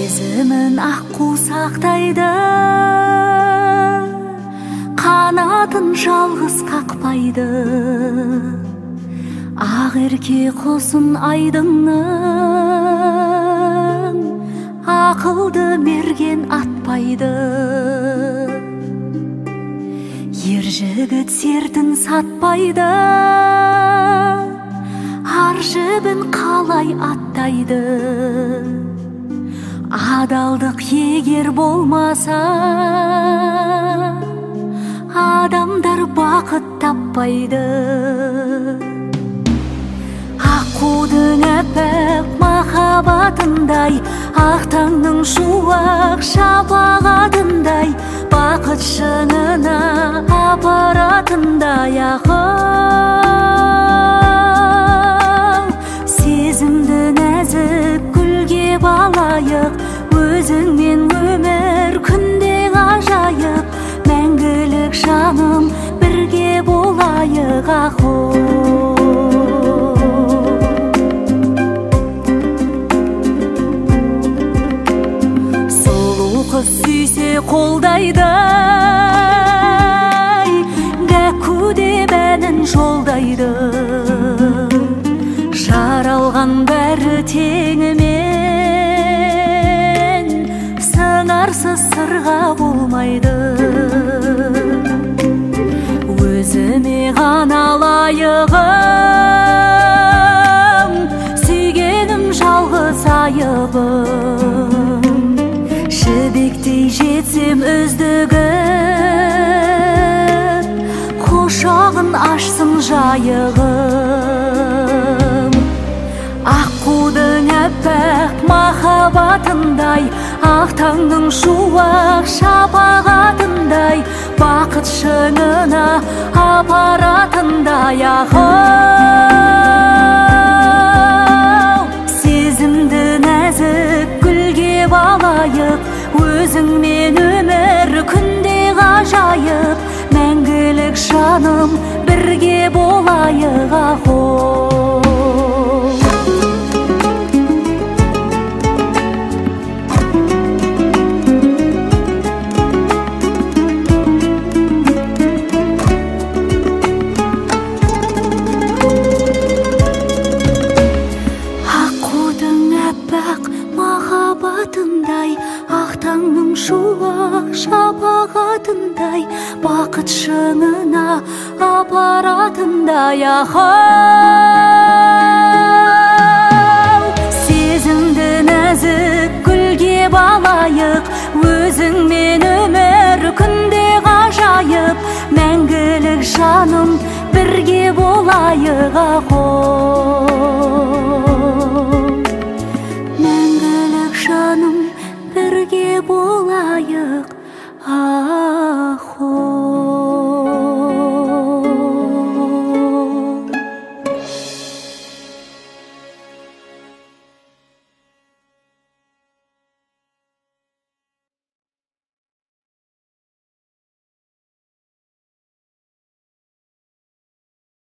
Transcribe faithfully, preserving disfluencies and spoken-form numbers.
Сезімін аққу сақтайды, қанатын жалғыз қақпайды. Ақ ерке құсын айдынның, ақылды мерген атпайды. Ер жігіт сертін сатпайды, ар жібін қалай аттайды. Адалдық егер болмаса, адамдар бақыт таппайды. Аққудың әппақ махаббатындай, ақ таңның шуақ шапағатындай, бақыт шыңына апаратындай ақыл. Сезімді нәзік гүлге балайық, өзіңмен өмір күнде ғажайып. Мәңгілік жаным бірге болайық ақыл. Сүйсе қолдайды, гәкуде бәнін жолдайды. Жаралған бәрі теңімен, сыңарсыз сырға болмайды. Өзіме ғана лайығым, сүйгенім жалғыз айыбым. Жібектей жетсем өздігіп, құшағын ашсын жайығым. Аққудың әппақ махаббатындай, ақ таңның шуақ шапағатындай, бақыт шыңына апаратындай ақыл. Сезімді нәзік гүлге балайық, өзіңмен өмір күнде ғажайып. Мәңгілік жаным бірге болайық ақыл. Махаббатындай, ақ таңның шуақ шапағатындай, бақыт шыңына апаратындай ақыл. Сезімді нәзік гүлге балайық, өзіңмен өмір күнде ғажайып. Мәңгілік жаным бірге болайық ақыл.